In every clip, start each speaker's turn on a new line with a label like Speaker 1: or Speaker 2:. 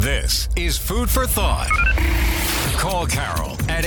Speaker 1: This is Food for Thought. Call Carol at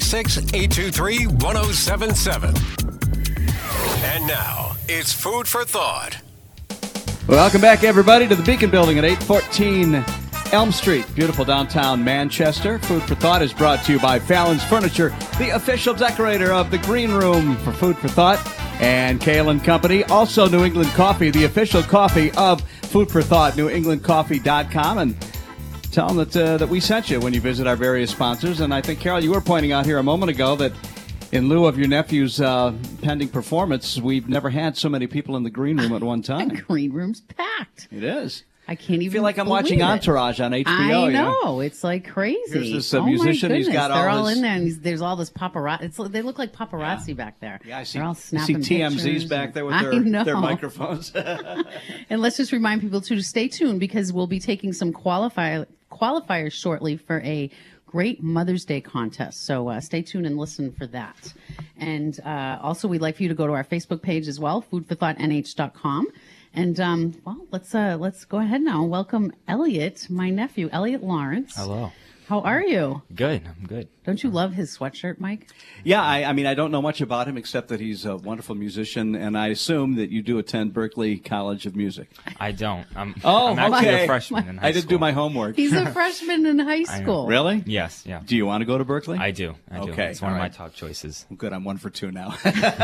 Speaker 1: 866-823-1077. And now, it's Food for Thought.
Speaker 2: Welcome back, everybody, to the Beacon Building at 814 Elm Street, beautiful downtown Manchester. Food for Thought is brought to you by Fallon's Furniture, the official decorator of the Green Room for Food for Thought, and Kale & Company. Also, New England Coffee, the official coffee of Food for Thought, newenglandcoffee.com. And tell them that we sent you when you visit our various sponsors. And I think, Carol, you were pointing out here a moment ago that in lieu of your nephew's pending performance, we've never had so many people in the Green Room at one time.
Speaker 3: The Green Room's packed.
Speaker 2: It is.
Speaker 3: I can't even
Speaker 2: feel like I'm watching Entourage on HBO.
Speaker 3: I know.
Speaker 2: You know?
Speaker 3: It's like crazy.
Speaker 2: Here's this musician.
Speaker 3: My
Speaker 2: He's got
Speaker 3: They're
Speaker 2: all
Speaker 3: in there, and there's all this paparazzi. They look like paparazzi back there.
Speaker 2: Yeah, I see.
Speaker 3: They're all snapping
Speaker 2: TMZ's
Speaker 3: pictures.
Speaker 2: back there with their microphones.
Speaker 3: And let's just remind people, too, to stay tuned because we'll be taking some qualifiers shortly for a great Mother's Day contest. So stay tuned and listen for that. And also, we'd like for you to go to our Facebook page as well, foodforthoughtnh.com. And, let's go ahead now and welcome Elliot, my nephew, Elliot Lawrence.
Speaker 4: Hello.
Speaker 3: How are you?
Speaker 4: Good. I'm good.
Speaker 3: Don't you love his sweatshirt, Mike?
Speaker 2: Yeah, I mean, I don't know much about him except that he's a wonderful musician, and I assume that you do attend Berklee College of Music.
Speaker 4: I don't. I'm
Speaker 2: okay.
Speaker 4: actually a freshman in high school.
Speaker 2: I didn't do my homework.
Speaker 3: He's a freshman in high school.
Speaker 2: Really?
Speaker 4: Yes, yeah.
Speaker 2: Do you want to go to Berklee?
Speaker 4: I do.
Speaker 2: Okay.
Speaker 4: It's one
Speaker 2: all
Speaker 4: of my
Speaker 2: right.
Speaker 4: top choices.
Speaker 2: Well, good. I'm 1 for 2 now.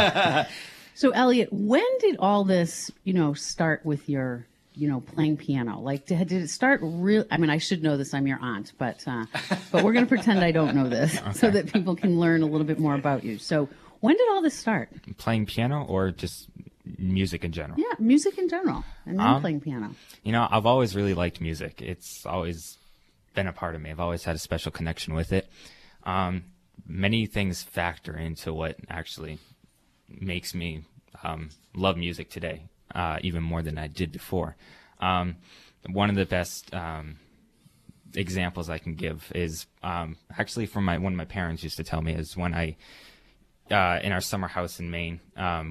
Speaker 3: So, Elliot, when did all this, start with your, playing piano? Like, did it start real? I mean, I should know this. I'm your aunt, but we're going to pretend I don't know this so that people can learn a little bit more about you. So, when did all this start?
Speaker 4: Playing piano or just music in general?
Speaker 3: Yeah, music in general, and then playing piano.
Speaker 4: I've always really liked music. It's always been a part of me. I've always had a special connection with it. Many things factor into what actually makes me love music today, even more than I did before. One of the best examples I can give is actually from one of my parents used to tell me is when I in our summer house in Maine,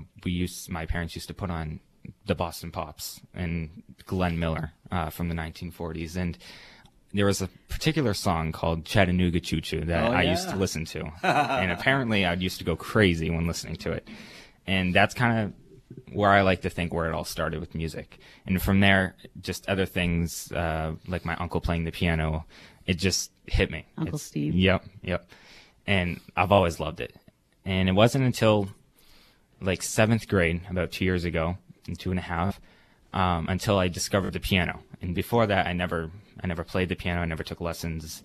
Speaker 4: my parents used to put on the Boston Pops and Glenn Miller from the 1940s, and there was a particular song called Chattanooga Choo Choo that I used to listen to, and apparently I used to go crazy when listening to it. And that's kind of where I like to think where it all started with music. And from there, just other things, like my uncle playing the piano, it just hit me.
Speaker 3: Uncle Steve.
Speaker 4: Yep. And I've always loved it. And it wasn't until like 7th grade, about 2 years ago, and 2.5, until I discovered the piano. And before that, I never played the piano. I never took lessons.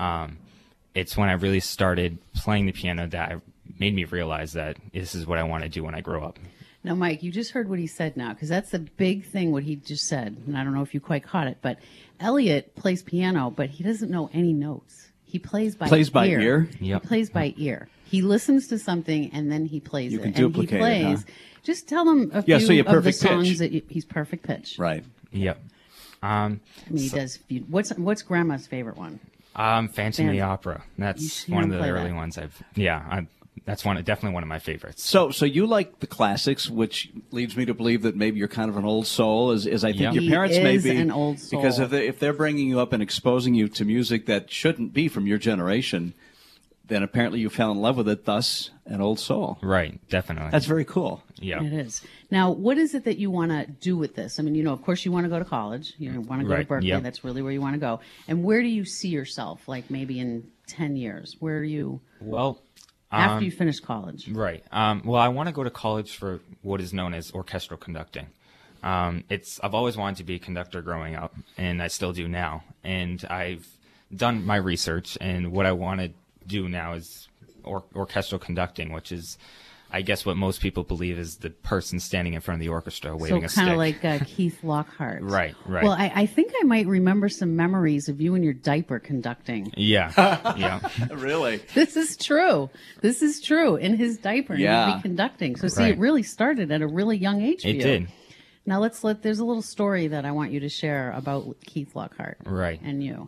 Speaker 4: It's when I really started playing the piano that made me realize that this is what I want to do when I grow up.
Speaker 3: Now, Mike, you just heard what he said now, because that's the big thing, what he just said. And I don't know if you quite caught it, but Elliot plays piano, but he doesn't know any notes. He plays by ear.
Speaker 4: Yep.
Speaker 3: He plays by ear. He listens to something, and then he plays
Speaker 2: You
Speaker 3: it.
Speaker 2: can
Speaker 3: And
Speaker 2: duplicate
Speaker 3: he plays.
Speaker 2: it, huh?
Speaker 3: Just tell him a
Speaker 2: Yeah, so
Speaker 3: few
Speaker 2: you're
Speaker 3: of the
Speaker 2: perfect
Speaker 3: songs
Speaker 2: pitch.
Speaker 3: that he's perfect pitch.
Speaker 2: Right.
Speaker 4: Yep.
Speaker 3: I mean, he does. What's Grandma's favorite one?
Speaker 4: Phantom of the Opera. That's
Speaker 3: You
Speaker 4: one of the
Speaker 3: play
Speaker 4: early
Speaker 3: that.
Speaker 4: ones that's definitely one of my favorites.
Speaker 2: So you like the classics, which leads me to believe that maybe you're kind of an old soul, as I think
Speaker 4: Yeah.
Speaker 2: your parents
Speaker 3: He
Speaker 2: may
Speaker 3: is
Speaker 2: be.
Speaker 3: an old soul.
Speaker 2: Because if they're bringing you up and exposing you to music that shouldn't be from your generation, then apparently you fell in love with it, thus an old soul.
Speaker 4: Right, definitely.
Speaker 2: That's very cool.
Speaker 4: yeah.
Speaker 3: It is. Now, what is it that you want to do with this? I mean, of course, you want to go to college. You want to go to
Speaker 4: Right,
Speaker 3: Berkeley.
Speaker 4: yep.
Speaker 3: That's really where you want to go. And where do you see yourself, like maybe in 10 years? Where do you,
Speaker 4: Well,
Speaker 3: after you finish college?
Speaker 4: right. Well, I want to go to college for what is known as orchestral conducting. I've always wanted to be a conductor growing up, and I still do now. And I've done my research, and what I want to do now is orchestral conducting, which is, I guess, what most people believe is the person standing in front of the orchestra waving a
Speaker 3: So
Speaker 4: stick.
Speaker 3: kind of like Keith Lockhart.
Speaker 4: Right.
Speaker 3: Well, I think I might remember some memories of you in your diaper conducting.
Speaker 4: Yeah. Yeah.
Speaker 2: Really?
Speaker 3: This is true. In his diaper,
Speaker 2: Yeah.
Speaker 3: he'd be conducting. So see,
Speaker 4: Right.
Speaker 3: it really started at a really young age for
Speaker 4: It
Speaker 3: you.
Speaker 4: did.
Speaker 3: Now there's a little story that I want you to share about Keith Lockhart.
Speaker 4: Right.
Speaker 3: And you.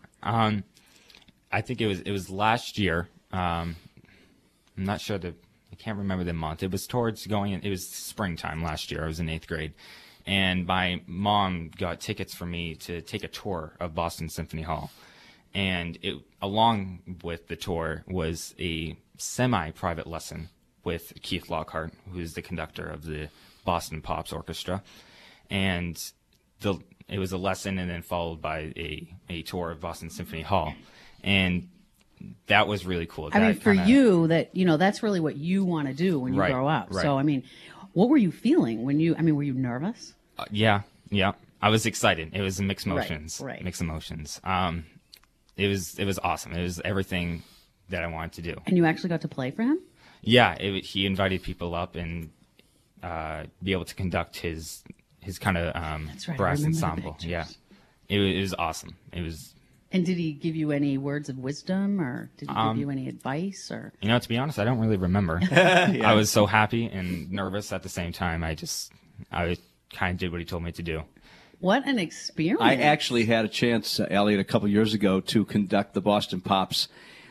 Speaker 4: I think it was last year. I'm not sure I can't remember the month. It was it was springtime last year. I was in 8th grade. And my mom got tickets for me to take a tour of Boston Symphony Hall. And along with the tour was a semi-private lesson with Keith Lockhart, who's the conductor of the Boston Pops Orchestra. And it was a lesson and then followed by a tour of Boston Symphony Hall. And that was really cool.
Speaker 3: I mean, for you, that's really what you want to do when you grow up.
Speaker 4: Right.
Speaker 3: So, I mean, what were you feeling were you nervous?
Speaker 4: Yeah. I was excited. It was mixed emotions.
Speaker 3: Right.
Speaker 4: Mixed emotions. It was awesome. It was everything that I wanted to do.
Speaker 3: And you actually got to play for him?
Speaker 4: Yeah, he invited people up and be able to conduct his kind of brass ensemble. Yeah, it was awesome. It was.
Speaker 3: And did he give you any words of wisdom, or did he give you any advice, or?
Speaker 4: To be honest, I don't really remember. I was so happy and nervous at the same time. I kind of did what he told me to do.
Speaker 3: What an experience!
Speaker 2: I actually had a chance, Elliot, a couple years ago to conduct the Boston Pops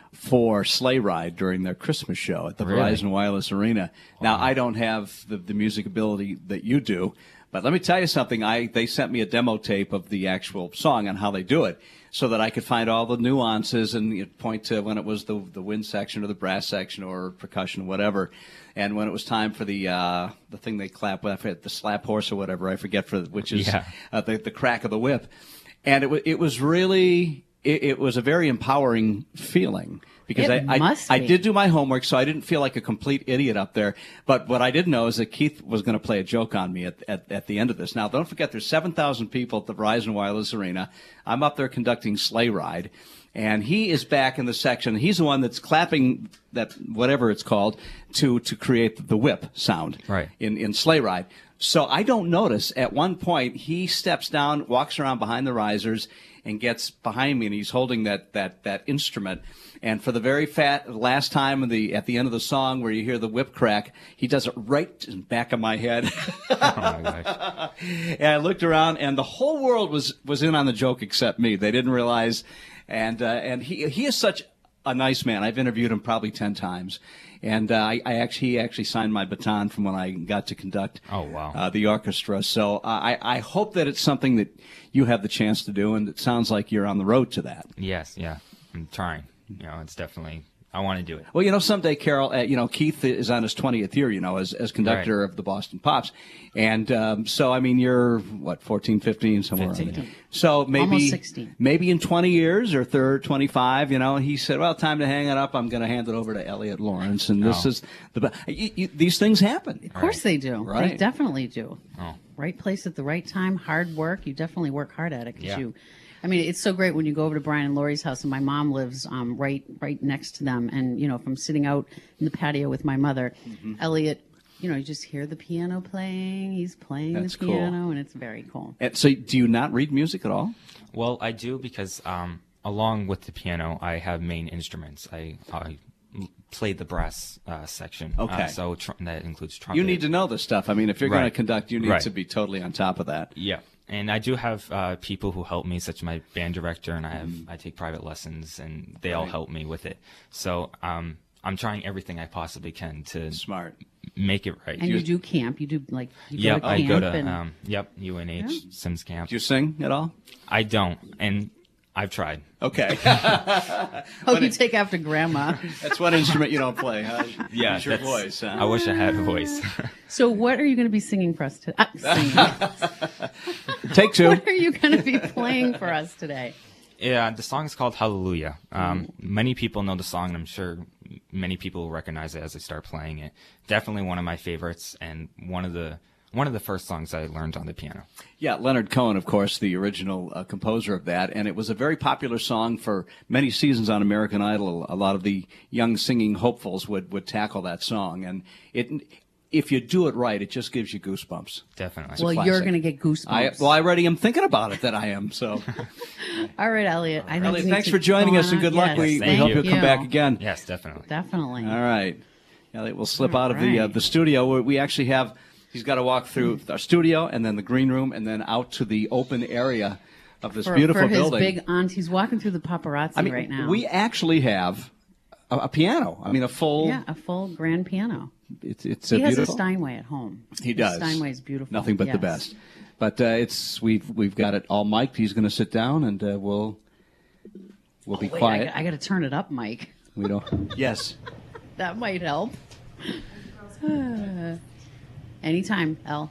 Speaker 2: for Sleigh Ride during their Christmas show at the Verizon Wireless Arena. Now, I don't have the music ability that you do, but let me tell you something. They sent me a demo tape of the actual song and how they do it, so that I could find all the nuances and point to when it was the wind section or the brass section or percussion or whatever, and when it was time for the thing they clap with, the slap horse or whatever, I forget, which is the crack of the whip. And it was really, it was a very empowering feeling. Because I did do my homework, so I didn't feel like a complete idiot up there. But what I didn't know is that Keith was going to play a joke on me at the end of this. Now, don't forget, there's 7,000 people at the Verizon Wireless Arena. I'm up there conducting Sleigh Ride, and he is back in the section. He's the one that's clapping that whatever it's called to create the whip sound in Sleigh Ride. So I don't notice. At one point, he steps down, walks around behind the risers, and gets behind me, and he's holding that instrument. And for the very last time at the end of the song where you hear the whip crack, he does it right in the back of my head.
Speaker 4: Oh my gosh.
Speaker 2: And I looked around, and the whole world was in on the joke except me. They didn't realize. And he is such a nice man. I've interviewed him probably 10 times. And he actually signed my baton from when I got to conduct the orchestra. So I hope that it's something that you have the chance to do, and it sounds like you're on the road to that.
Speaker 4: Yes, yeah. I'm trying. It's definitely, I want to do it.
Speaker 2: Well, someday, Carol, Keith is on his 20th year, as conductor of the Boston Pops. And so, I mean, you're, 14, 15, somewhere
Speaker 4: 15,
Speaker 2: around there.
Speaker 4: yeah.
Speaker 2: So maybe,
Speaker 3: almost 16.
Speaker 2: Maybe in 20 years or 25, he said, well, time to hang it up. I'm going to hand it over to Elliot Lawrence. And this is these things happen.
Speaker 3: Of course they do.
Speaker 2: Right.
Speaker 3: They definitely do.
Speaker 4: Oh.
Speaker 3: Right place at the right time, hard work. You definitely work hard at it I mean, it's so great when you go over to Brian and Lori's house, and my mom lives right next to them. And, from sitting out in the patio with my mother, Elliot, you just hear the piano playing. He's playing the piano, and it's very cool.
Speaker 2: And so do you not read music at all?
Speaker 4: Well, I do because along with the piano, I have main instruments. I play the brass section.
Speaker 2: Okay.
Speaker 4: So that includes trumpet.
Speaker 2: You need to know this stuff. I mean, if you're going to conduct, you need to be totally on top of that.
Speaker 4: Yeah. And I do have people who help me, such as my band director, and I take private lessons, and they all help me with it. So I'm trying everything I possibly can to make it right.
Speaker 3: And you do camp. You do go to camp.
Speaker 4: I go to UNH Sims Camp.
Speaker 2: Do you sing at all?
Speaker 4: I don't, and I've tried.
Speaker 2: Okay.
Speaker 3: You take after Grandma.
Speaker 2: That's one instrument you don't play, huh?
Speaker 4: Yeah,
Speaker 2: your voice. Huh?
Speaker 4: I wish I had a voice.
Speaker 3: So what are you going to be singing for us today?
Speaker 2: Take two.
Speaker 3: What are you going to be playing for us today?
Speaker 4: Yeah, the song is called Hallelujah. Many people know the song, and I'm sure many people will recognize it as I start playing it. Definitely one of my favorites, and one of the first songs I learned on the piano.
Speaker 2: Yeah, Leonard Cohen, of course, the original composer of that, and it was a very popular song for many seasons on American Idol. A lot of the young singing hopefuls would tackle that song, and if you do it right, it just gives you goosebumps.
Speaker 4: Definitely.
Speaker 3: Well, you're going to get goosebumps.
Speaker 2: I already am thinking about it, that I am, so.
Speaker 3: All right, Elliot.
Speaker 2: Elliot, thanks for joining us, and good luck. We hope you'll come back again.
Speaker 4: Yes, definitely.
Speaker 3: Definitely.
Speaker 2: All right. Elliot, we'll slip out of the studio. We actually have, he's got to walk through our studio, and then the green room, and then out to the open area of this beautiful building.
Speaker 3: For his big aunt. He's walking through the paparazzi right now.
Speaker 2: We actually have a piano. I mean, a full
Speaker 3: grand piano.
Speaker 2: It's
Speaker 3: he
Speaker 2: beautiful.
Speaker 3: has a Steinway at home.
Speaker 2: He does.
Speaker 3: Steinway is beautiful.
Speaker 2: Nothing but the best. But we've got it all mic'd. He's going to sit down, and we'll We'll be
Speaker 3: Wait,
Speaker 2: quiet.
Speaker 3: I got to turn it up, Mike.
Speaker 2: We don't. Yes.
Speaker 3: That might help. Anytime, Elle.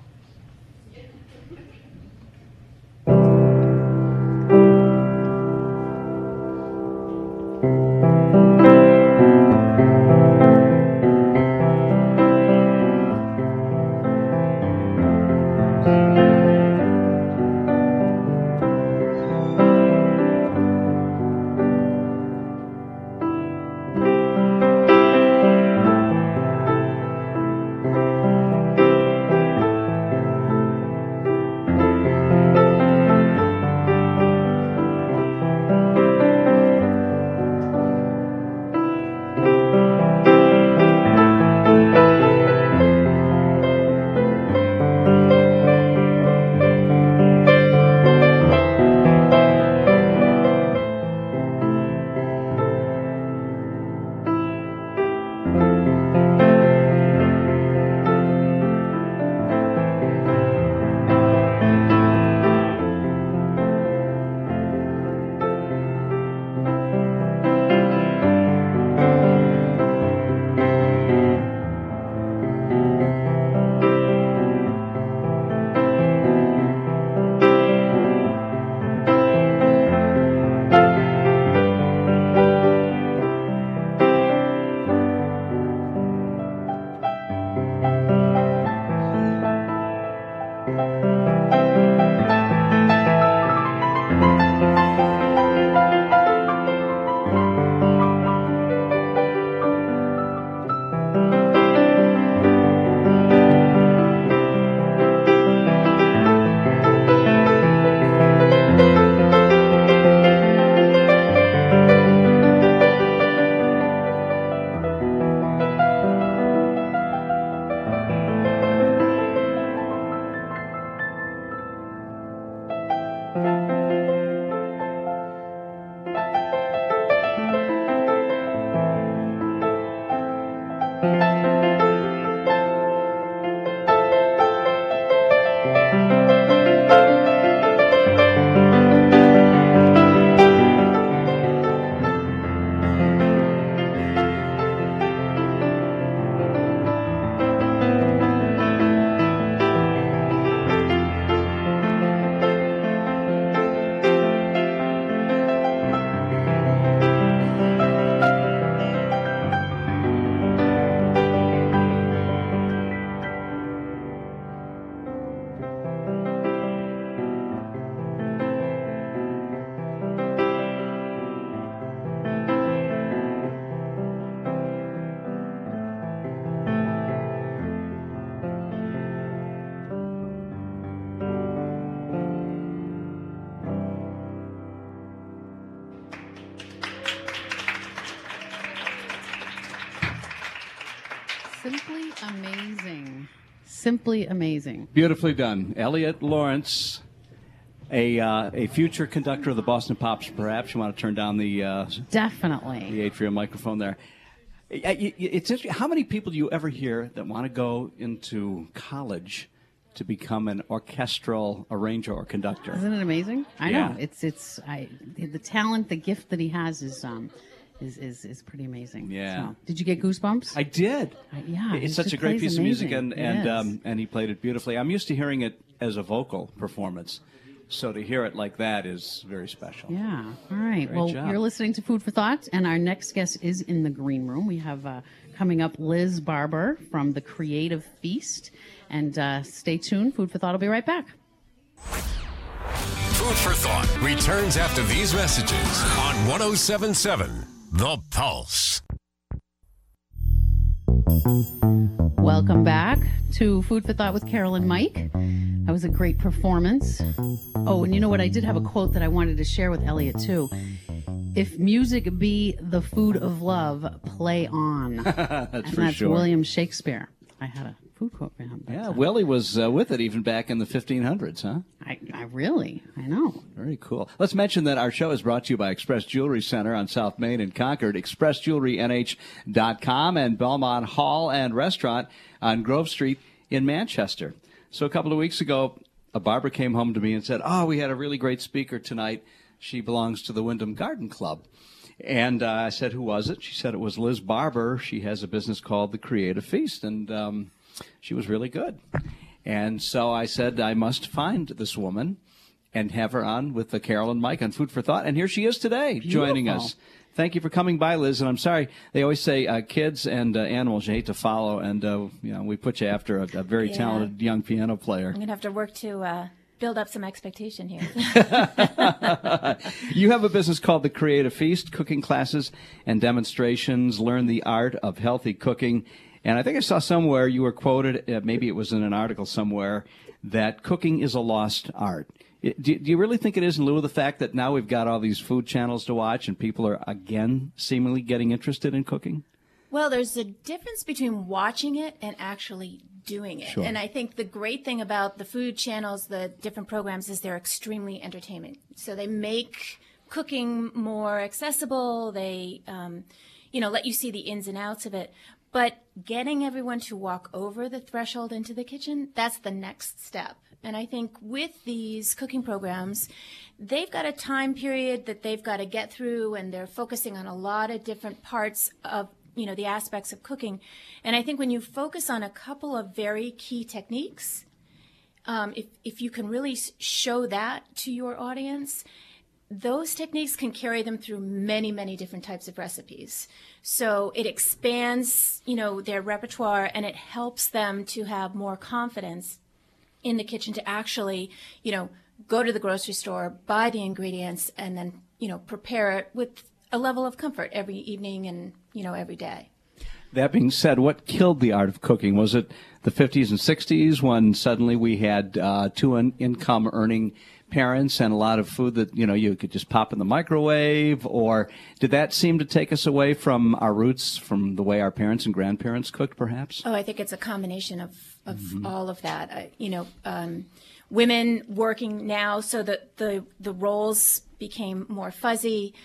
Speaker 3: Simply amazing. Simply amazing.
Speaker 2: Beautifully done. Elliot Lawrence, a future conductor of the Boston Pops, perhaps. You want to turn down the
Speaker 3: Definitely.
Speaker 2: atrium microphone there. It's interesting. How many people do you ever hear that want to go into college to become an orchestral arranger or conductor?
Speaker 3: Isn't it amazing? I
Speaker 2: Yeah.
Speaker 3: know. The talent, the gift that he has is pretty amazing.
Speaker 2: Yeah.
Speaker 3: So, did you get goosebumps?
Speaker 2: I did.
Speaker 3: Yeah, he
Speaker 2: It's such
Speaker 3: just
Speaker 2: a great
Speaker 3: plays
Speaker 2: piece of music,
Speaker 3: amazing.
Speaker 2: and he played it beautifully. I'm used to hearing it as a vocal performance, so to hear it like that is very special.
Speaker 3: Yeah. All right.
Speaker 2: Great
Speaker 3: Well,
Speaker 2: job.
Speaker 3: you're listening to Food for Thought, and our next guest is in the green room. We have coming up Liz Barber from The Creative Feast. And stay tuned. Food for Thought will be right back.
Speaker 1: Food for Thought returns after these messages on 107.7 The Pulse.
Speaker 3: Welcome back to Food for Thought with Carol and Mike. That was a great performance. Oh, and you know what? I did have a quote that I wanted to share with Elliot, too. If music be the food of love, play on.
Speaker 2: That's for
Speaker 3: that's
Speaker 2: sure.
Speaker 3: William Shakespeare. I had a food quote for him.
Speaker 2: Yeah, Willie was with it even back in the 1500s, huh?
Speaker 3: I know.
Speaker 2: Very cool. Let's mention that our show is brought to you by Express Jewelry Center on South Main in Concord, expressjewelrynh.com, and Belmont Hall and Restaurant on Grove Street in Manchester. So a couple of weeks ago, a barber came home to me and said, "Oh, we had a really great speaker tonight. She belongs to the Wyndham Garden Club. And I said, who was it? She said it was Liz Barber. She has a business called The Creative Feast, and she was really good. And so I said, I must find this woman and have her on with Carol and Mike on Food for Thought. And here she is today, joining us. Thank you for coming by, Liz. And I'm sorry, they always say kids and animals you hate to follow, and we put you after a very talented young piano player.
Speaker 5: I'm going to have to work to build up some expectation here.
Speaker 2: You have a business called The Creative Feast, cooking classes and demonstrations, learn the art of healthy cooking. And I think I saw somewhere you were quoted, maybe it was in an article somewhere, that cooking is a lost art. Do you really think it is, in lieu of the fact that now we've got all these food channels to watch and people are, again, seemingly getting interested in cooking?
Speaker 5: Well, there's a difference between watching it and actually doing it.
Speaker 2: Sure.
Speaker 5: And I think the great thing about the food channels, the different programs, is they're extremely entertaining. So they make cooking more accessible. They, let you see the ins and outs of it. But getting everyone to walk over the threshold into the kitchen, that's the next step. And I think with these cooking programs, they've got a time period that they've got to get through, and they're focusing on a lot of different parts of, the aspects of cooking. And I think when you focus on a couple of very key techniques, if you can really show that to your audience, those techniques can carry them through many, many different types of recipes. So it expands, their repertoire, and it helps them to have more confidence in the kitchen to actually, go to the grocery store, buy the ingredients, and then, prepare it with a level of comfort every evening and, every day.
Speaker 2: That being said, what killed the art of cooking? Was it the 50s and 60s when suddenly we had two income earning parents and a lot of food that, you could just pop in the microwave? Or did that seem to take us away from our roots, from the way our parents and grandparents cooked, perhaps?
Speaker 5: Oh, I think it's a combination of all of that. Women working now so that the roles became more fuzzy,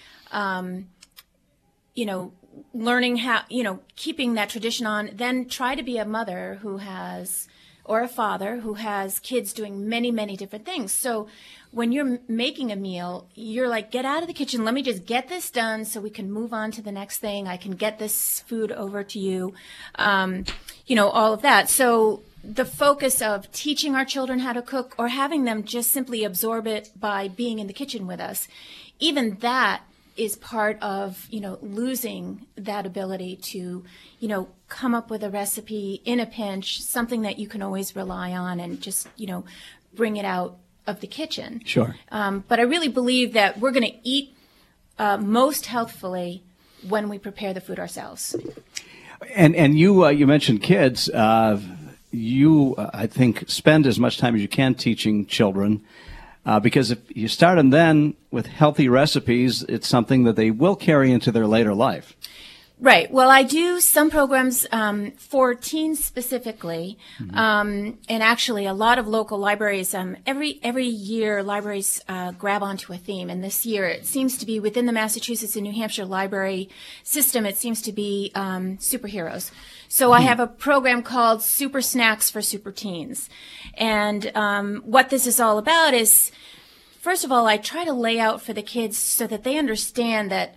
Speaker 5: learning how, keeping that tradition on, then try to be a mother who has, or a father who has kids doing many, many different things. So when you're making a meal, you're like, get out of the kitchen. Let me just get this done so we can move on to the next thing. I can get this food over to you, all of that. So the focus of teaching our children how to cook, or having them just simply absorb it by being in the kitchen with us, even that is part of, losing that ability to, come up with a recipe in a pinch, something that you can always rely on and just, bring it out of the kitchen.
Speaker 2: Sure.
Speaker 5: But I really believe that we're going to eat most healthfully when we prepare the food ourselves.
Speaker 2: And you mentioned kids. You, I think, spend as much time as you can teaching children. Because if you start them then with healthy recipes, it's something that they will carry into their later life.
Speaker 5: Right. Well, I do some programs for teens specifically, and actually a lot of local libraries. Every year, libraries grab onto a theme, and this year it seems to be within the Massachusetts and New Hampshire library system. It seems to be superheroes. So I have a program called Super Snacks for Super Teens, and what this is all about is, first of all, I try to lay out for the kids so that they understand that,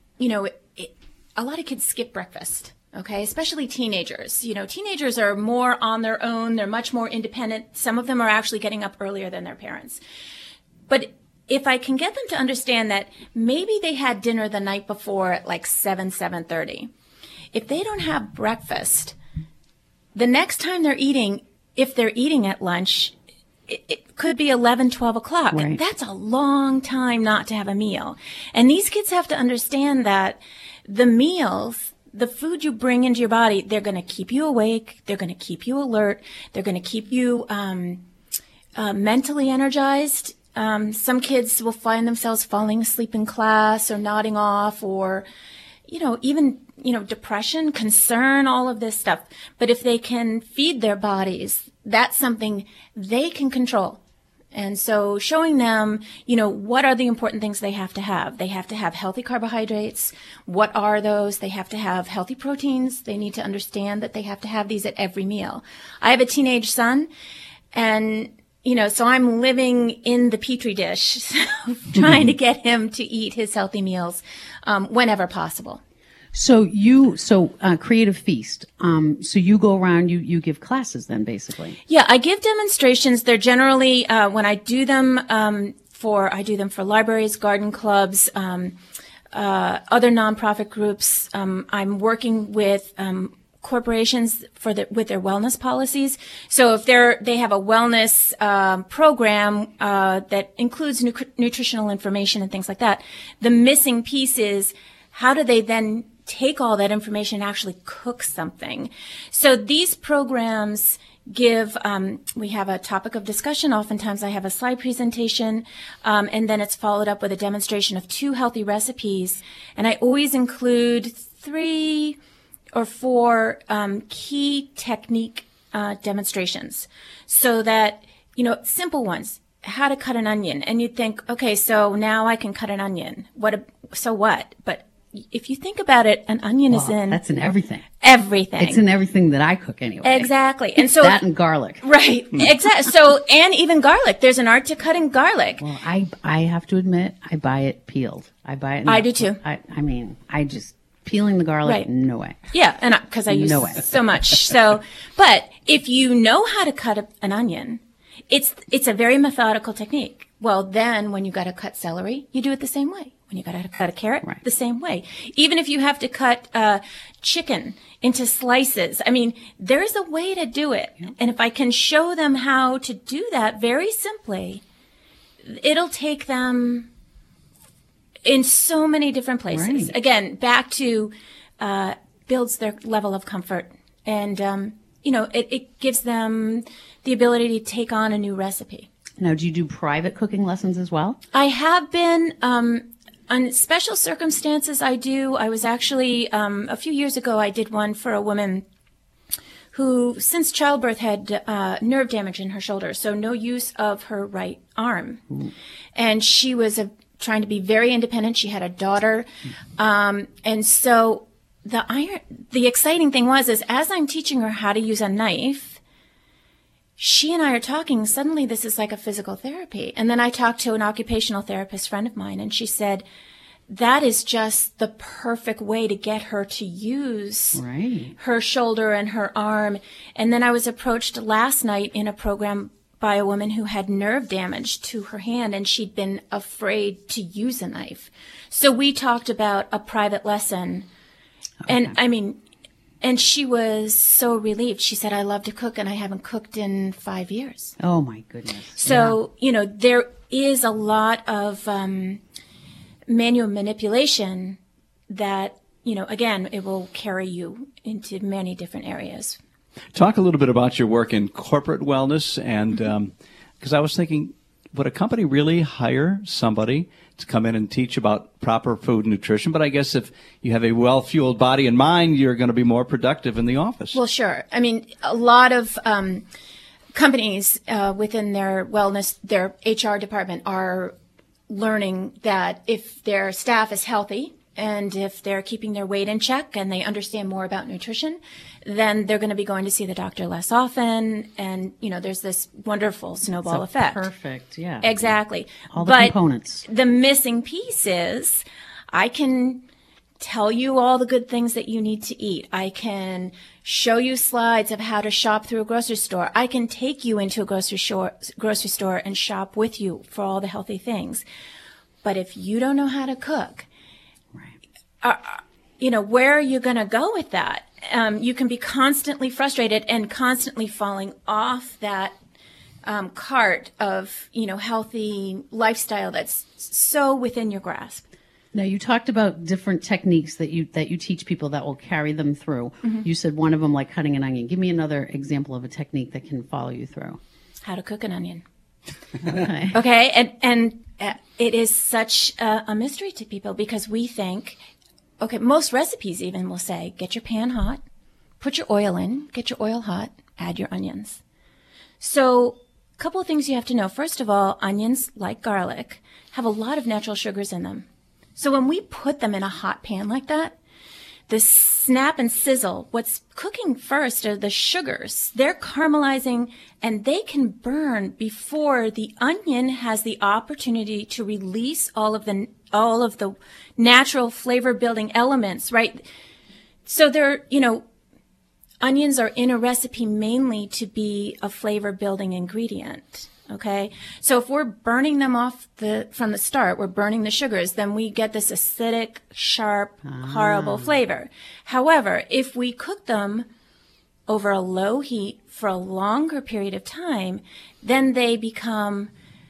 Speaker 5: a lot of kids skip breakfast, okay, especially teenagers. Teenagers are more on their own. They're much more independent. Some of them are actually getting up earlier than their parents. But if I can get them to understand that maybe they had dinner the night before at like 7:30, if they don't have breakfast, the next time they're eating, if they're eating at lunch, it could be 11, 12 o'clock.
Speaker 3: Right.
Speaker 5: That's a long time not to have a meal. And these kids have to understand that the meals, the food you bring into your body, they're going to keep you awake. They're going to keep you alert. They're going to keep you mentally energized. Some kids will find themselves falling asleep in class or nodding off, or, even, depression, concern, all of this stuff. But if they can feed their bodies, that's something they can control. And so showing them, what are the important things they have to have? They have to have healthy carbohydrates. What are those? They have to have healthy proteins. They need to understand that they have to have these at every meal. I have a teenage son, and so I'm living in the petri dish, trying to get him to eat his healthy meals whenever possible.
Speaker 3: So Creative Feast. So you go around, you give classes then, basically.
Speaker 5: Yeah, I give demonstrations. They're generally, when I do them, I do them for libraries, garden clubs, other nonprofit groups. I'm working with, corporations with their wellness policies. So if they have a wellness program that includes nutritional information and things like that, the missing piece is how do they then take all that information and actually cook something? So these programs give, we have a topic of discussion. Oftentimes I have a slide presentation, and then it's followed up with a demonstration of 2 healthy recipes. And I always include 3 or 4 key technique demonstrations, so that, simple ones, how to cut an onion. And you'd think, okay, so now I can cut an onion. So what? But if you think about it, an onion is in...
Speaker 3: That's in everything.
Speaker 5: Everything.
Speaker 3: It's in everything that I cook anyway.
Speaker 5: Exactly. And so...
Speaker 3: that and garlic.
Speaker 5: Right. Exactly. So, and even garlic. There's an art to cutting garlic.
Speaker 3: Well, I have to admit, I buy it peeled. I buy it...
Speaker 5: I do too.
Speaker 3: I just... Peeling the garlic,
Speaker 5: right.
Speaker 3: No way.
Speaker 5: Yeah, and because I use so much. So, but if you know how to cut an onion, it's a very methodical technique. Well, then when you got to cut celery, you do it the same way. When you got to cut a carrot,
Speaker 3: right.
Speaker 5: The same way. Even if you have to cut chicken into slices, there's a way to do it. Yeah. And if I can show them how to do that very simply, it'll take them in so many different places.
Speaker 3: Right.
Speaker 5: Again, back to builds their level of comfort. And, it gives them the ability to take on a new recipe.
Speaker 3: Now, do you do private cooking lessons as well?
Speaker 5: I have been, on special circumstances, I do. I was actually, a few years ago, I did one for a woman who, since childbirth, had nerve damage in her shoulder, so no use of her right arm. Ooh. And she was trying to be very independent. She had a daughter. And so the exciting thing is as I'm teaching her how to use a knife, she and I are talking. Suddenly this is like a physical therapy. And then I talked to an occupational therapist friend of mine, and she said, that is just the perfect way to get her to use her shoulder and her arm. And then I was approached last night in a program by a woman who had nerve damage to her hand, and she'd been afraid to use a knife. So we talked about a private lesson. Okay. And she was so relieved. She said, I love to cook, and I haven't cooked in 5 years.
Speaker 3: Oh, my goodness.
Speaker 5: So, there is a lot of manual manipulation that, again, it will carry you into many different areas.
Speaker 2: Talk a little bit about your work in corporate wellness, and because I was thinking, would a company really hire somebody to come in and teach about proper food and nutrition? But I guess if you have a well-fueled body and mind, you're going to be more productive in the office.
Speaker 5: Well, sure. A lot of companies within their wellness, their HR department are learning that if their staff is healthy, and if they're keeping their weight in check and they understand more about nutrition, then they're going to be going to see the doctor less often. And, there's this wonderful snowball effect.
Speaker 3: Perfect. Yeah.
Speaker 5: Exactly.
Speaker 3: All the components.
Speaker 5: The missing piece is I can tell you all the good things that you need to eat. I can show you slides of how to shop through a grocery store. I can take you into a grocery store and shop with you for all the healthy things. But if you don't know how to cook, where are you going to go with that? You can be constantly frustrated and constantly falling off that cart of, healthy lifestyle that's so within your grasp.
Speaker 3: Now, you talked about different techniques that you teach people that will carry them through. Mm-hmm. You said one of them, like cutting an onion. Give me another example of a technique that can follow you through.
Speaker 5: How to cook an onion.
Speaker 3: Okay.
Speaker 5: Okay, and it is such a mystery to people because we think, okay, most recipes even will say, get your pan hot, put your oil in, get your oil hot, add your onions. So a couple of things you have to know. First of all, onions, like garlic, have a lot of natural sugars in them. So when we put them in a hot pan like that, the snap and sizzle, what's cooking first are the sugars. They're caramelizing and they can burn before the onion has the opportunity to release all of the natural flavor building elements, right? So they're, onions are in a recipe mainly to be a flavor building ingredient. Okay. So if we're burning them off from the start, we're burning the sugars, then we get this acidic, sharp, horrible flavor. However, if we cook them over a low heat for a longer period of time, then they become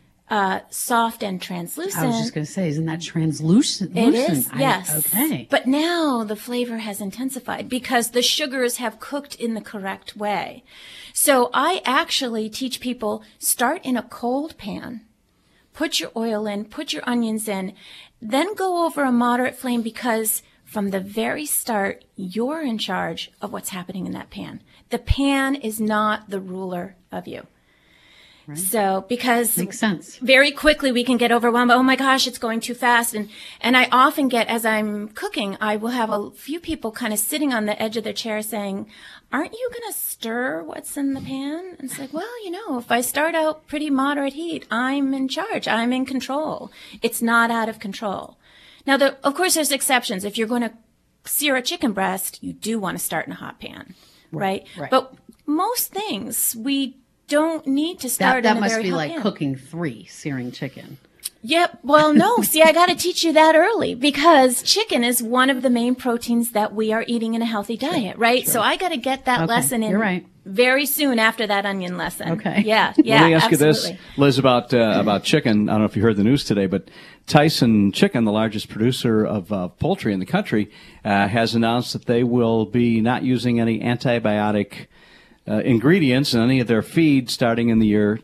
Speaker 5: soft and translucent.
Speaker 3: I was just going to say, isn't that translucent?
Speaker 5: It is, yes.
Speaker 3: Okay.
Speaker 5: But now the flavor has intensified because the sugars have cooked in the correct way. So I actually teach people, start in a cold pan, put your oil in, put your onions in, then go over a moderate flame because from the very start, you're in charge of what's happening in that pan. The pan is not the ruler of you. Right. So, because
Speaker 3: makes sense.
Speaker 5: Very quickly we can get overwhelmed. Oh my gosh, it's going too fast. And I often get, as I'm cooking, I will have a few people kind of sitting on the edge of their chair saying, aren't you going to stir what's in the pan? And it's like, well, if I start out pretty moderate heat, I'm in charge. I'm in control. It's not out of control. Now, of course, there's exceptions. If you're going to sear a chicken breast, you do want to start in a hot pan, right? But most things we don't need to start in a very hot pan.
Speaker 3: That must be like cooking 3, searing chicken.
Speaker 5: Yep. Well, no. See, I got to teach you that early because chicken is one of the main proteins that we are eating in a healthy diet, right? Sure. So I got to get that lesson in very soon after that onion lesson.
Speaker 3: Okay.
Speaker 5: Yeah.
Speaker 2: Let me ask you this, Liz, about chicken. I don't know if you heard the news today, but Tyson Chicken, the largest producer of poultry in the country, has announced that they will be not using any antibiotic ingredients in any of their feed starting in the year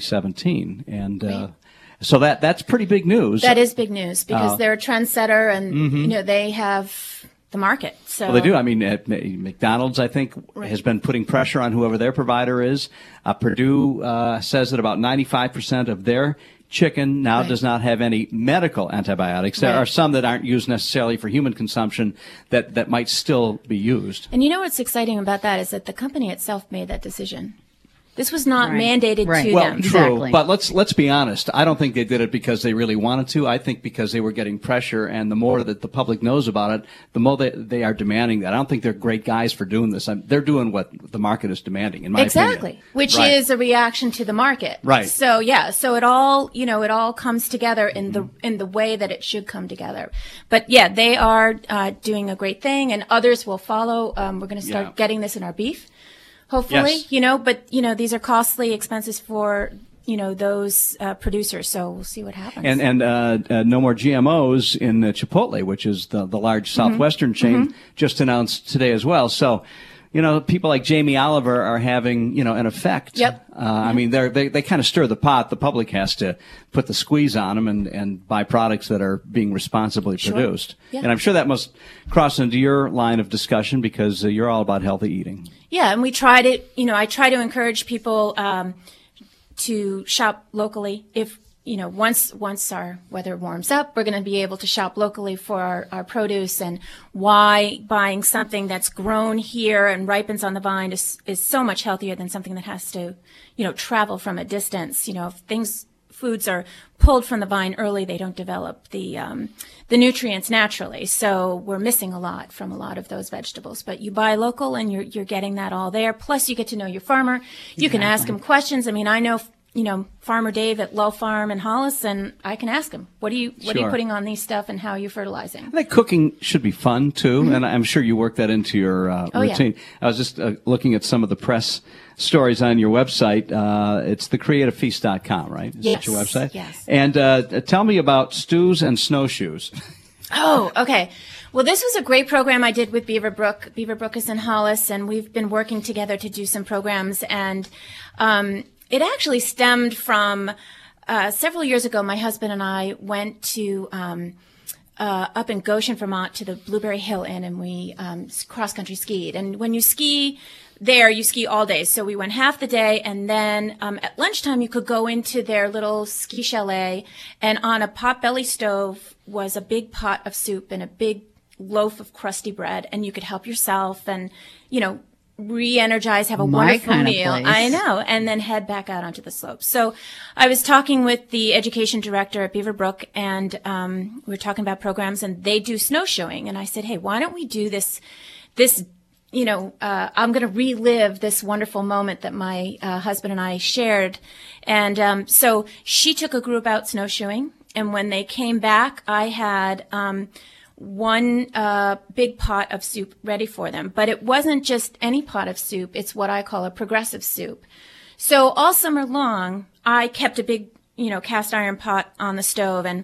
Speaker 2: 2017. And so that's pretty big news.
Speaker 5: That is big news because they're a trendsetter and, they have the market. So
Speaker 2: well, they do. I mean, McDonald's, I think, has been putting pressure on whoever their provider is. Purdue says that about 95% of their chicken now does not have any medical antibiotics. There are some that aren't used necessarily for human consumption that might still be used.
Speaker 5: And what's exciting about that is that the company itself made that decision. This was not mandated to
Speaker 2: well,
Speaker 5: them.
Speaker 2: True,
Speaker 3: exactly.
Speaker 2: But let's be honest. I don't think they did it because they really wanted to. I think because they were getting pressure, and the more that the public knows about it, the more they are demanding that. I don't think they're great guys for doing this. They're doing what the market is demanding, in my opinion.
Speaker 5: Which is a reaction to the market.
Speaker 2: Right.
Speaker 5: So so it all it all comes together in the way that it should come together. But they are doing a great thing, and others will follow. We're going to start getting this in our beef. Hopefully, but these are costly expenses for, those producers. So we'll see what happens.
Speaker 2: And no more GMOs in Chipotle, which is the large Southwestern chain, just announced today as well. So, people like Jamie Oliver are having, an effect.
Speaker 5: Yep.
Speaker 2: I mean, they kind of stir the pot. The public has to put the squeeze on them and buy products that are being responsibly produced. Yeah. And I'm sure that must cross into your line of discussion because you're all about healthy eating.
Speaker 5: Yeah, and we tried it. I try to encourage people to shop locally. If once our weather warms up, we're going to be able to shop locally for our produce. And why buying something that's grown here and ripens on the vine is so much healthier than something that has to, travel from a distance. If foods are pulled from the vine early, they don't develop the nutrients naturally. So we're missing a lot from a lot of those vegetables. But you buy local and you're getting that all there. Plus you get to know your farmer. You can ask him questions. I mean, I know Farmer Dave at Low Farm in Hollis, and I can ask him, what are you putting on these stuff and how are you fertilizing?
Speaker 2: I think cooking should be fun too, and I'm sure you work that into your routine. Yeah. I was just looking at some of the press stories on your website. It's thecreativefeast.com, right?
Speaker 5: Yes.
Speaker 2: Your website?
Speaker 5: Yes.
Speaker 2: And tell me about stews and snowshoes.
Speaker 5: Oh, okay. Well, this was a great program I did with Beaverbrook. Beaverbrook is in Hollis, and we've been working together to do some programs. And it actually stemmed from several years ago. My husband and I went to up in Goshen, Vermont, to the Blueberry Hill Inn, and we cross-country skied. And when you ski there, you ski all day. So we went half the day, and then at lunchtime, you could go into their little ski chalet, and on a potbelly stove was a big pot of soup and a big loaf of crusty bread, and you could help yourself and, re-energize, have a
Speaker 3: My
Speaker 5: wonderful
Speaker 3: kind of
Speaker 5: meal.
Speaker 3: place.
Speaker 5: I know. And then head back out onto the slopes. So I was talking with the education director at Beaverbrook, and we were talking about programs, and they do snowshoeing. And I said, hey, why don't we do this, I'm going to relive this wonderful moment that my husband and I shared. And so she took a group out snowshoeing. And when they came back, I had one big pot of soup ready for them. But it wasn't just any pot of soup. It's what I call a progressive soup. So all summer long, I kept a big, cast iron pot on the stove. And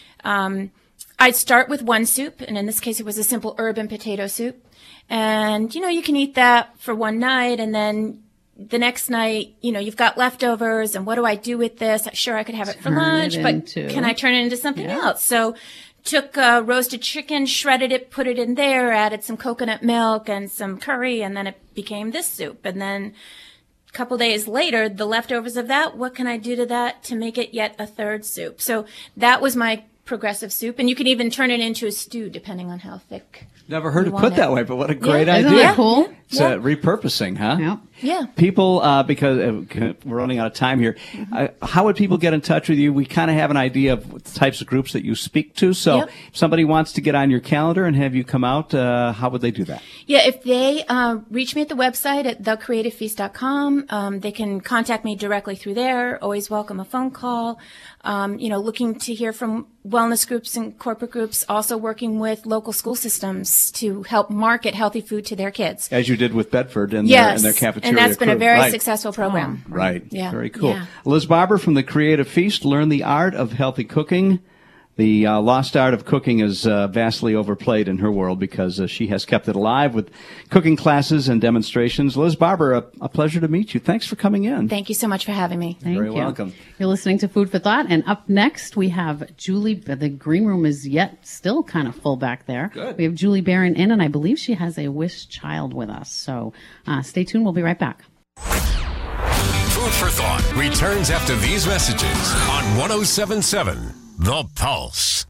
Speaker 5: I'd start with one soup. And in this case, it was a simple herb and potato soup. And, you can eat that for one night. And then the next night, you've got leftovers. And what do I do with this? Sure, I could have it for lunch, but can I turn it into something else? So took roasted chicken, shredded it, put it in there, added some coconut milk and some curry, and then it became this soup. And then a couple days later, the leftovers of that, what can I do to that to make it yet a third soup? So that was my progressive soup. And you can even turn it into a stew, depending on how thick.
Speaker 2: Never heard it put that way, but what a great
Speaker 3: Isn't
Speaker 2: idea.
Speaker 3: that cool?
Speaker 2: It's repurposing, huh?
Speaker 3: Yeah.
Speaker 5: Yeah.
Speaker 2: People, because we're running out of time here, how would people get in touch with you? We kind of have an idea of what the types of groups that you speak to. So if somebody wants to get on your calendar and have you come out, how would they do that?
Speaker 5: Yeah, if they reach me at the website at thecreativefeast.com, they can contact me directly through there. Always welcome a phone call. Looking to hear from wellness groups and corporate groups, also working with local school systems to help market healthy food to their kids.
Speaker 2: As you did with Bedford and
Speaker 5: Yes,
Speaker 2: their cafeteria
Speaker 5: and that's been a
Speaker 2: crew.
Speaker 5: very
Speaker 2: Right.
Speaker 5: successful program.
Speaker 2: Right.
Speaker 5: Yeah.
Speaker 2: Very cool.
Speaker 5: Yeah.
Speaker 2: Liz Barber from the Creative Feast. Learn the art of healthy cooking. The lost art of cooking is vastly overplayed in her world because she has kept it alive with cooking classes and demonstrations. Liz Barber, a pleasure to meet you. Thanks for coming in.
Speaker 5: Thank you so much for having me.
Speaker 3: Thank
Speaker 2: Very
Speaker 3: you.
Speaker 2: welcome.
Speaker 3: You're listening to Food for Thought, and up next we have Julie. The green room is still kind of full back there.
Speaker 2: Good.
Speaker 3: We have Julie Barron in, and I believe she has a wish child with us. So stay tuned. We'll be right back.
Speaker 1: Food for Thought returns after these messages on 107.7 The Pulse.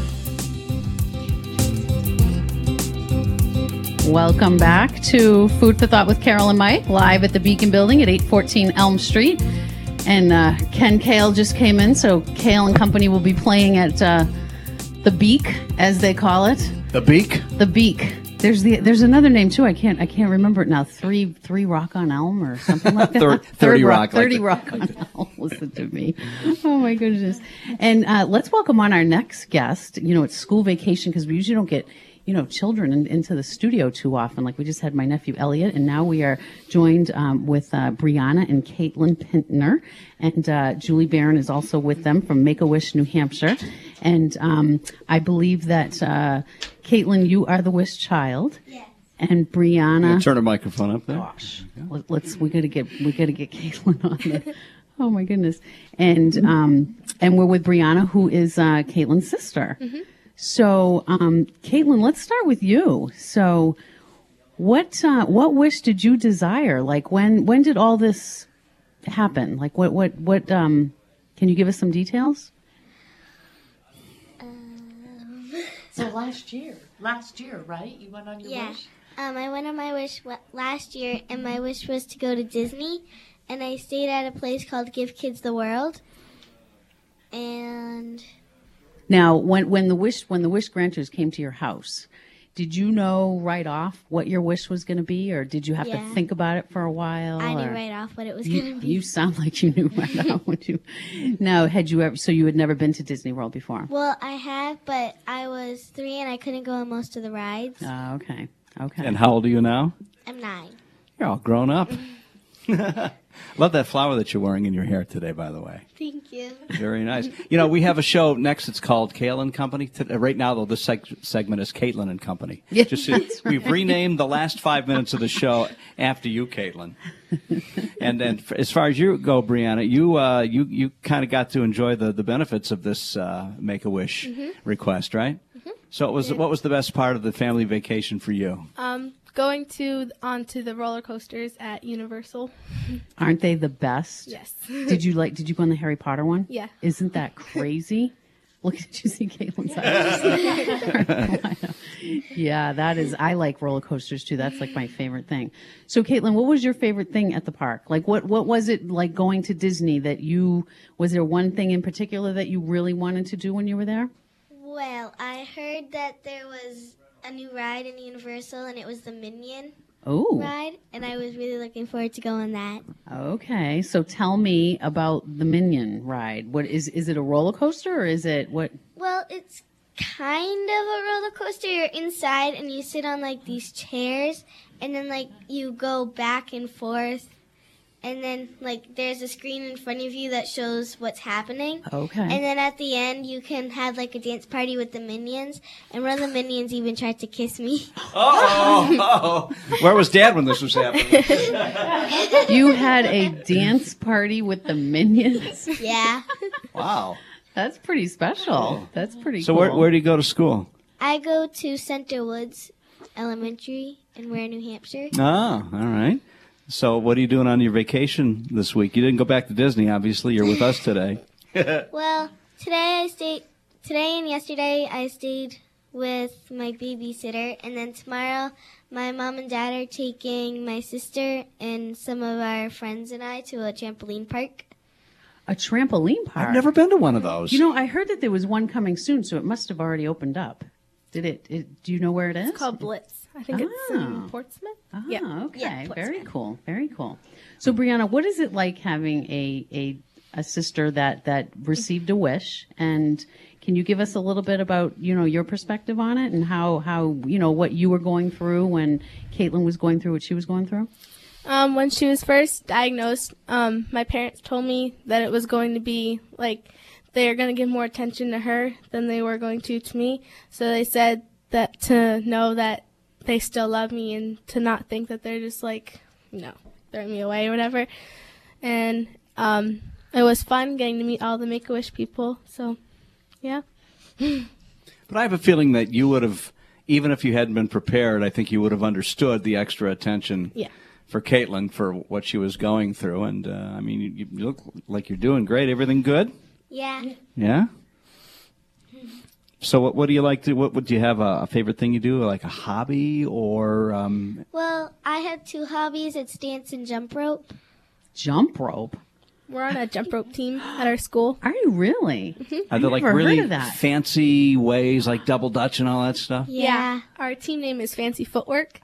Speaker 3: Welcome back to Food for Thought with Carol and Mike, live at the Beacon Building at 814 Elm Street. And Ken Kale just came in, so Kale and company will be playing at the Beak, as they call it.
Speaker 2: The Beak?
Speaker 3: The Beak. There's another name too. I can't remember it now. Three Rock on Elm or something like that.
Speaker 2: 30 Rock.
Speaker 3: 30 Rock on Elm. Listen to me. Oh my goodness. And let's welcome on our next guest. It's school vacation because we usually don't get children into the studio too often. Like we just had my nephew Elliot, and now we are joined with Brianna and Caitlin Pintner, and Julie Barron is also with them from Make-A-Wish, New Hampshire. And I believe that Caitlin, you are the wish child.
Speaker 6: Yes.
Speaker 3: And Brianna,
Speaker 2: Turn the microphone up there.
Speaker 3: gosh, we gotta get Caitlin on there. Oh my goodness. And we're with Brianna, who is Caitlin's sister. Mm-hmm. So, Caitlin, let's start with you. So, what wish did you desire? Like, when did all this happen? Like, what, can you give us some details?
Speaker 6: So last year, right? You went on your wish? I went on my wish last year, and my wish was to go to Disney, and I stayed at a place called Give Kids the World. And
Speaker 3: Now, when the wish granters came to your house, did you know right off what your wish was going to be, or did you have to think about it for a while?
Speaker 6: I knew
Speaker 3: or-
Speaker 6: right off what it was going to be.
Speaker 3: You sound like you knew right off what you. Now, had you ever? So you had never been to Disney World before?
Speaker 6: Well, I have, but I was 3 and I couldn't go on most of the rides.
Speaker 3: Oh, okay.
Speaker 2: And how old are you now?
Speaker 6: I'm 9.
Speaker 2: You're all grown up. Love that flower that you're wearing in your hair today, by the way.
Speaker 6: Thank you.
Speaker 2: Very nice. We have a show next. It's called Kale and Company. Right now, though, this segment is Caitlin and Company.
Speaker 3: Yeah,
Speaker 2: We've renamed the last 5 minutes of the show after you, Caitlin. And then, as far as you go, Brianna, you kind of got to enjoy the benefits of this Make-A-Wish request, right? Mm-hmm. So, what was the best part of the family vacation for you?
Speaker 7: Going onto the roller coasters at Universal.
Speaker 3: Aren't they the best?
Speaker 7: Yes.
Speaker 3: Did you go on the Harry Potter one?
Speaker 7: Yeah.
Speaker 3: Isn't that crazy? Look, did you see Caitlin's eyes? Yeah, that is, I like roller coasters too. That's like my favorite thing. So Caitlin, what was your favorite thing at the park? Like what was it like going to Disney that was there one thing in particular that you really wanted to do when you were there?
Speaker 6: Well, I heard that there was a new ride in Universal, and it was the Minion ride, and I was really looking forward to going on that.
Speaker 3: Okay, so tell me about the Minion ride. What is it a roller coaster or is it what?
Speaker 6: Well, it's kind of a roller coaster. You're inside and you sit on like these chairs, and then like you go back and forth, and then like there's a screen in front of you that shows what's happening.
Speaker 3: Okay.
Speaker 6: And then at the end you can have like a dance party with the Minions, and one of the Minions even tried to kiss me.
Speaker 2: Uh-oh. Where was Dad when this was happening?
Speaker 3: You had a dance party with the Minions?
Speaker 6: Yeah.
Speaker 2: Wow.
Speaker 3: That's pretty special. That's pretty
Speaker 2: So
Speaker 3: cool.
Speaker 2: where do you go to school?
Speaker 6: I go to Center Woods Elementary in Ware, New Hampshire.
Speaker 2: Oh, all right. So what are you doing on your vacation this week? You didn't go back to Disney, obviously. You're with us today.
Speaker 6: Well, today and yesterday I stayed with my babysitter, and then tomorrow my mom and dad are taking my sister and some of our friends and I to a trampoline park.
Speaker 3: A trampoline park?
Speaker 2: I've never been to one of those.
Speaker 3: You know, I heard that there was one coming soon, so it must have already opened up. Did it do you know where it is?
Speaker 7: It's called Blitz. I think it's in Portsmouth.
Speaker 3: Oh, okay.
Speaker 7: Yeah,
Speaker 3: Very cool. Very cool. So, Brianna, what is it like having a sister that received a wish? And can you give us a little bit about, your perspective on it and how what you were going through when Caitlin was going through what she was going through?
Speaker 7: When she was first diagnosed, my parents told me that it was going to be like they're going to give more attention to her than they were going to me. So they said that to know that they still love me and to not think that they're just like, throwing me away or whatever. And it was fun getting to meet all the Make-A-Wish people. So, yeah.
Speaker 2: But I have a feeling that you would have, even if you hadn't been prepared, I think you would have understood the extra attention for Caitlin for what she was going through. And, you look like you're doing great. Everything good?
Speaker 6: Yeah.
Speaker 2: Yeah? So what do you like to, what would you have a favorite thing you do, like a hobby or?
Speaker 6: Well, I have two hobbies. It's dance and jump rope.
Speaker 3: Jump rope?
Speaker 7: We're on a jump rope team at our school.
Speaker 3: Are you really?
Speaker 2: Are there like really fancy ways, like double dutch and all that stuff?
Speaker 6: Yeah.
Speaker 7: Our team name is Fancy Footwork.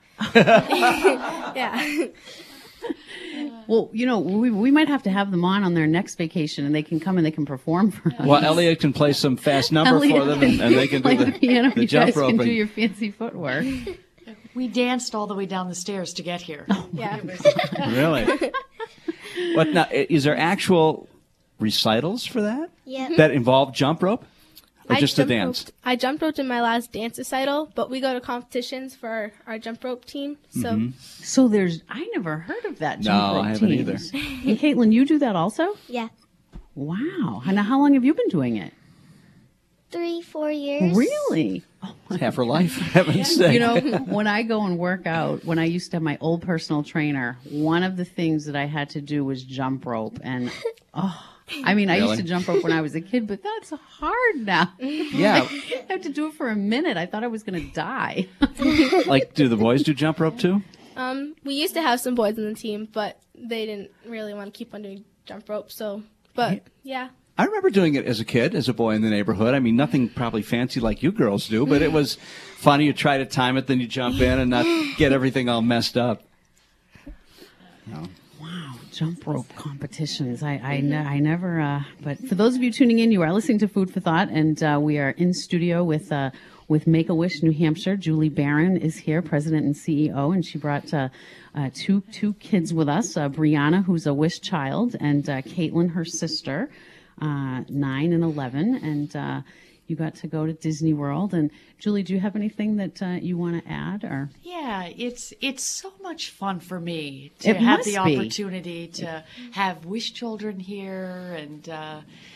Speaker 7: Yeah.
Speaker 3: Well, we might have to have them on their next vacation, and they can come and they can perform for us.
Speaker 2: Well, Elliot can play some fast number for them, and they can do the
Speaker 3: piano.
Speaker 2: The jump rope.
Speaker 3: You guys can do your fancy footwork.
Speaker 8: We danced all the way down the stairs to get here.
Speaker 3: Oh,
Speaker 7: yeah.
Speaker 2: Really? What now? Is there actual recitals for that?
Speaker 6: Yeah.
Speaker 2: That involve jump rope, or just a dance?
Speaker 7: I jump roped in my last dance recital, but we go to competitions for our jump rope team. So,
Speaker 3: So I never heard of that.
Speaker 2: No,
Speaker 3: jump rope
Speaker 2: I haven't
Speaker 3: team.
Speaker 2: either.
Speaker 3: And Caitlin, you do that also?
Speaker 6: Yeah.
Speaker 3: Wow. Now, how long have you been doing it?
Speaker 6: 3-4 years.
Speaker 2: Really? Half her life, for heaven's sake.
Speaker 3: When I go and work out, when I used to have my old personal trainer, one of the things that I had to do was jump rope. And, I used to jump rope when I was a kid, but that's hard now.
Speaker 2: Yeah.
Speaker 3: I have to do it for a minute. I thought I was going to die.
Speaker 2: Like, do the boys do jump rope too?
Speaker 7: we used to have some boys in the team, but they didn't really want to keep on doing jump rope. So, but yeah.
Speaker 2: I remember doing it as a kid, as a boy in the neighborhood. Nothing probably fancy like you girls do, but it was funny. You try to time it, then you jump in and not get everything all messed up. No.
Speaker 3: Wow, jump rope competitions. I never, but for those of you tuning in, you are listening to Food for Thought, and we are in studio with Make-A-Wish New Hampshire. Julie Barron is here, president and CEO, and she brought two kids with us, Brianna, who's a Wish child, and Caitlin, her sister, 9 and 11, and you got to go to Disney World. And Julie, do you have anything that you want to add? Or
Speaker 8: yeah, it's so much fun for me to have the opportunity to have Wish children here, and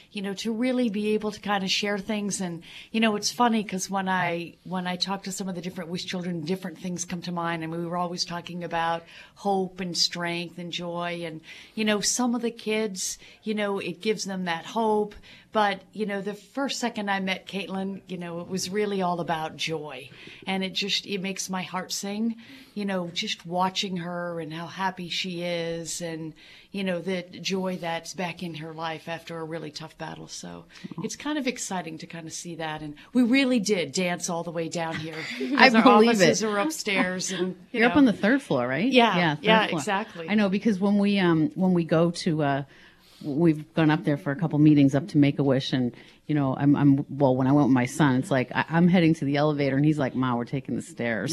Speaker 8: to really be able to kind of share things. And, it's funny because when I talk to some of the different Wish children, different things come to mind. And we were always talking about hope and strength and joy. And, some of the kids, it gives them that hope. But, the first second I met Caitlin, it was really all about joy. And it makes my heart sing, just watching her and how happy she is and, the joy that's back in her life after a really tough battle. So it's kind of exciting to kind of see that. And we really did dance all the way down here.
Speaker 3: I
Speaker 8: Our
Speaker 3: believe
Speaker 8: offices
Speaker 3: it.
Speaker 8: are upstairs. And
Speaker 3: You're up on the third floor, right?
Speaker 8: Yeah,
Speaker 3: third floor.
Speaker 8: exactly.
Speaker 3: I know, because when we go to we've gone up there for a couple meetings up to Make-A-Wish, and when I went with my son, it's like I'm heading to the elevator, and he's like, "Ma, we're taking the stairs."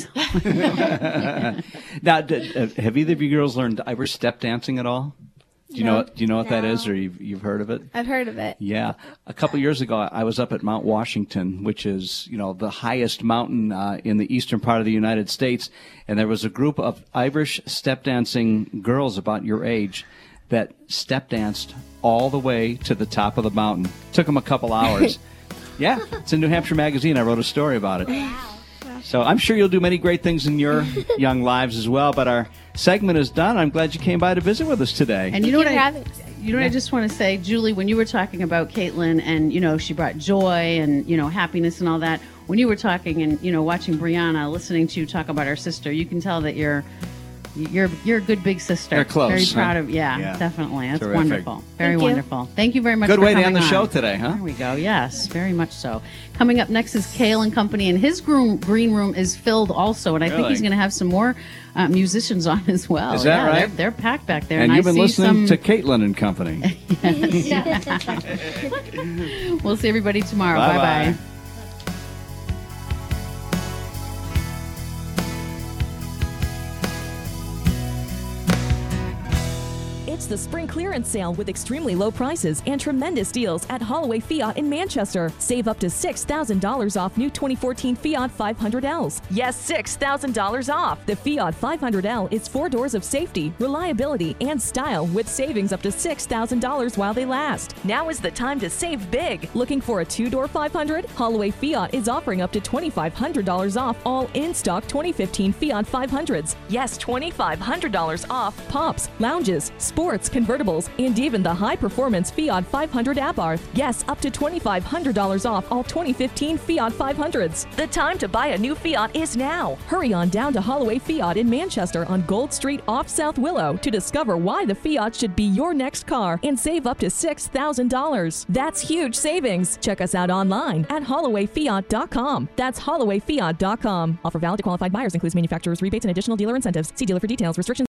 Speaker 2: Now, have either of you girls learned Irish step dancing at all? Do you know what that is, or you've heard of it?
Speaker 7: I've heard of it.
Speaker 2: Yeah. A couple years ago, I was up at Mount Washington, which is, the highest mountain in the eastern part of the United States, and there was a group of Irish step dancing girls about your age that step danced all the way to the top of the mountain. Took them a couple hours. Yeah, it's in New Hampshire Magazine. I wrote a story about it.
Speaker 6: Wow.
Speaker 2: So I'm sure you'll do many great things in your young lives as well. But our segment is done. I'm glad you came by to visit with us today.
Speaker 3: And you know what
Speaker 7: having
Speaker 3: I just want to say, Julie, when you were talking about Caitlin and, she brought joy and, happiness and all that, when you were talking and, watching Brianna, listening to you talk about our sister, you can tell that you're a good big sister.
Speaker 2: They're close.
Speaker 3: Very proud of
Speaker 2: Yeah.
Speaker 3: Definitely. That's
Speaker 2: Terrific.
Speaker 3: wonderful. Very
Speaker 7: Thank you.
Speaker 3: wonderful. Thank you very much
Speaker 2: Good
Speaker 3: for
Speaker 2: way to
Speaker 3: coming
Speaker 2: end the
Speaker 3: on.
Speaker 2: show today, huh?
Speaker 3: There we go. Yes, very much so. Coming up next is Cale and Company, and his green room is filled also, and I think
Speaker 2: Really?
Speaker 3: he's going to have some more musicians on as well.
Speaker 2: Is that right?
Speaker 3: They're packed back there.
Speaker 2: And you've
Speaker 3: I
Speaker 2: been
Speaker 3: see
Speaker 2: listening
Speaker 3: some...
Speaker 2: to Caitlin and Company.
Speaker 3: We'll see everybody tomorrow.
Speaker 2: Bye-bye.
Speaker 3: Bye-bye.
Speaker 9: It's the spring clearance sale with extremely low prices and tremendous deals at Holloway Fiat in Manchester. Save up to $6,000 off new 2014 Fiat 500Ls. Yes, $6,000 off. The Fiat 500L is 4 doors of safety, reliability, and style with savings up to $6,000 while they last. Now is the time to save big. Looking for a 2-door 500? Holloway Fiat is offering up to $2,500 off all in-stock 2015 Fiat 500s. Yes, $2,500 off Pops, lounges, sports, convertibles, and even the high-performance Fiat 500 Abarth. Yes, up to $2,500 off all 2015 Fiat 500s. The time to buy a new Fiat is now. Hurry on down to Holloway Fiat in Manchester on Gold Street off South Willow to discover why the Fiat should be your next car and save up to $6,000. That's huge savings. Check us out online at hollowayfiat.com. That's hollowayfiat.com. Offer valid to qualified buyers. Includes manufacturer's rebates and additional dealer incentives. See dealer for details. Restrictions